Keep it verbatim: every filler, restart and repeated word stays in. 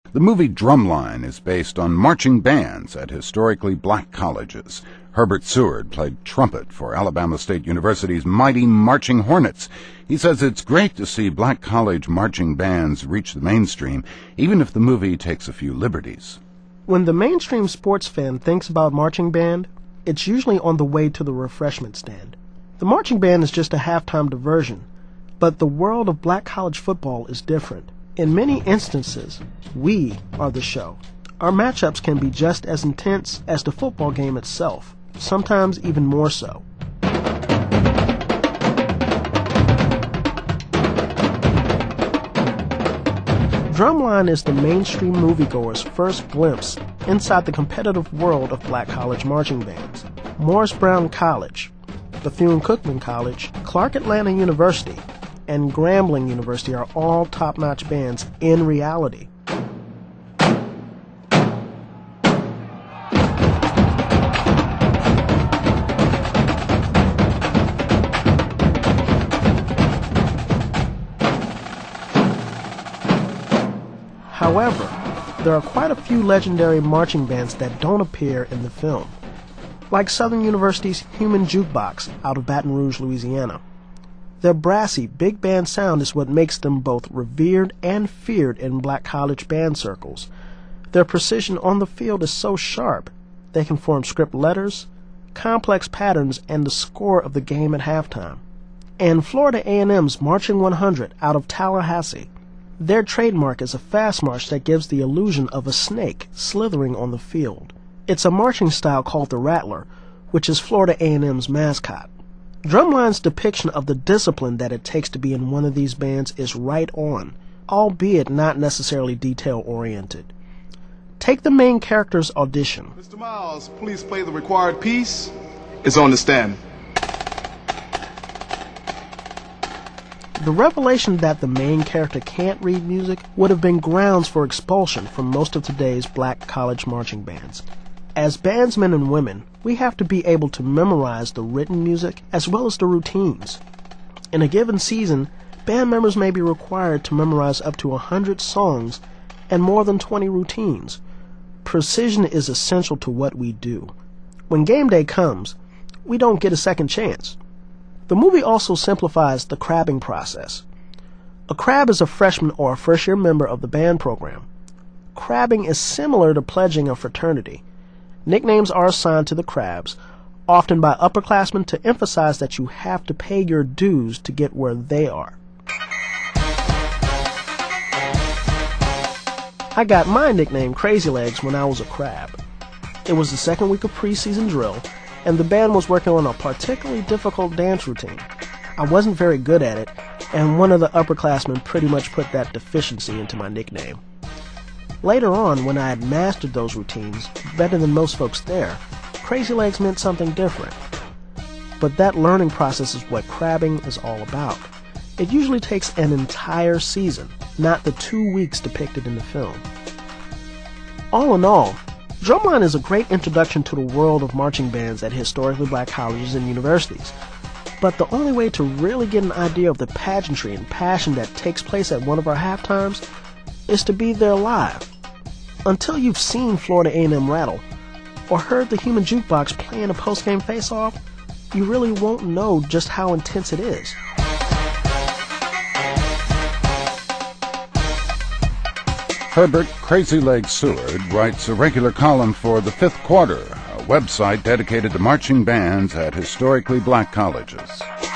The movie Drumline is based on marching bands at historically black colleges. Herbert Seward played trumpet for Alabama State University's mighty Marching Hornets. He says it's great to see black college marching bands reach the mainstream, even if the movie takes a few liberties. When the mainstream sports fan thinks about marching band, it's usually on the way to the refreshment stand. The marching band is just a halftime diversion, but the world of black college football is different. In many instances, we are the show. Our matchups can be just as intense as the football game itself, sometimes even more so. Drumline is the mainstream moviegoer's first glimpse inside the competitive world of black college marching bands. Morris Brown College, Bethune-Cookman College, Clark Atlanta University, and Grambling University are all top-notch bands in reality. However, there are quite a few legendary marching bands that don't appear in the film, like Southern University's Human Jukebox out of Baton Rouge, Louisiana. Their brassy, big band sound is what makes them both revered and feared in black college band circles. Their precision on the field is so sharp, they can form script letters, complex patterns, and the score of the game at halftime. And Florida A and M's Marching one hundred out of Tallahassee, their trademark is a fast march that gives the illusion of a snake slithering on the field. It's a marching style called the Rattler, which is Florida A and M's mascot. Drumline's depiction of the discipline that it takes to be in one of these bands is right on, albeit not necessarily detail-oriented. Take the main character's audition. Mister Miles, please play the required piece. It's on the stand. The revelation that the main character can't read music would have been grounds for expulsion from most of today's black college marching bands. As bandsmen and women, we have to be able to memorize the written music as well as the routines. In a given season, band members may be required to memorize up to one hundred songs and more than twenty routines. Precision is essential to what we do. When game day comes, we don't get a second chance. The movie also simplifies the crabbing process. A crab is a freshman or a first-year member of the band program. Crabbing is similar to pledging a fraternity. Nicknames are assigned to the crabs, often by upperclassmen to emphasize that you have to pay your dues to get where they are. I got my nickname Crazy Legs when I was a crab. It was the second week of preseason drill, and the band was working on a particularly difficult dance routine. I wasn't very good at it, and one of the upperclassmen pretty much put that deficiency into my nickname. Later on, when I had mastered those routines better than most folks there, Crazy Legs meant something different. But that learning process is what crabbing is all about. It usually takes an entire season, not the two weeks depicted in the film. All in all, Drumline is a great introduction to the world of marching bands at historically black colleges and universities. But the only way to really get an idea of the pageantry and passion that takes place at one of our halftimes is to be there live. Until you've seen Florida A and M rattle or heard the Human Jukebox play in a post-game face-off, you really won't know just how intense it is. Herbert Crazy Legs Seward writes a regular column for The Fifth Quarter, a website dedicated to marching bands at historically black colleges.